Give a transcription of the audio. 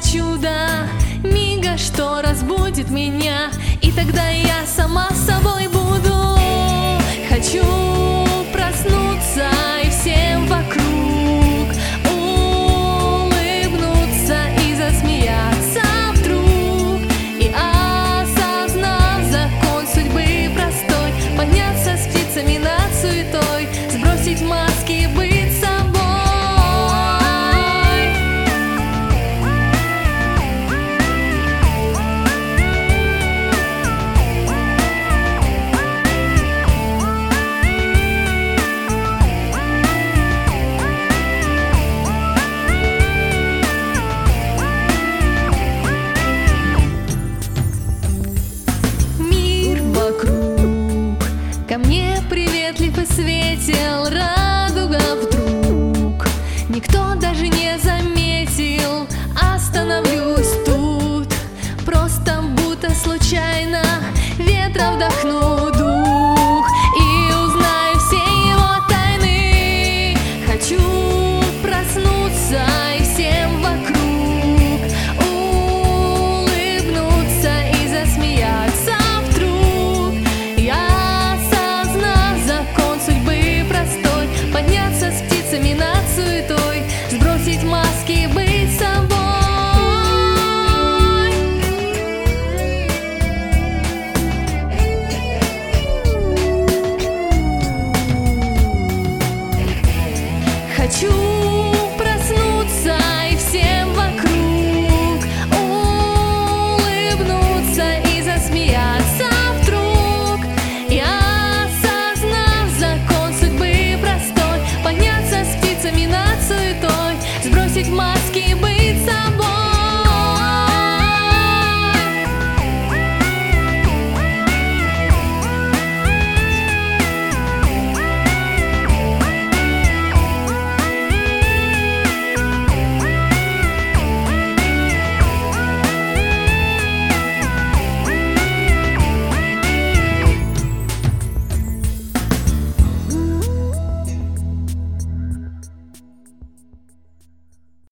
чуда, мига, что разбудит меня, и тогда я сама собой буду. Хочу проснуться и всем вокруг улыбнуться и засмеяться вдруг, и осознав закон судьбы простой, подняться с птицами над суетой, сбросить маски и быть собой. Мир вокруг ко мне приветлив и светел,